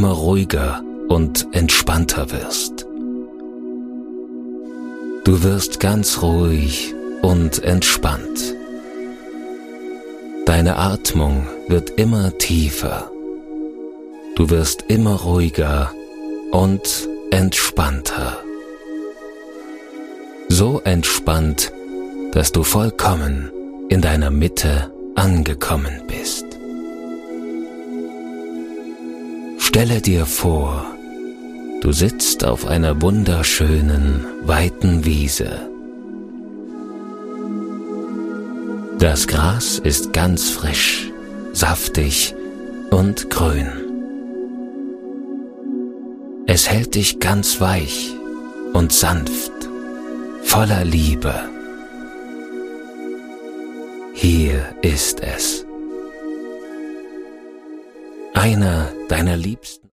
immer ruhiger und entspannter wirst. Du wirst ganz ruhig und entspannt. Deine Atmung wird immer tiefer. Du wirst immer ruhiger und entspannter. So entspannt, dass du vollkommen in deiner Mitte angekommen bist. Stelle dir vor, du sitzt auf einer wunderschönen, weiten Wiese. Das Gras ist ganz frisch, saftig und grün. Es hält dich ganz weich und sanft, voller Liebe. Hier ist es. Einer deiner liebsten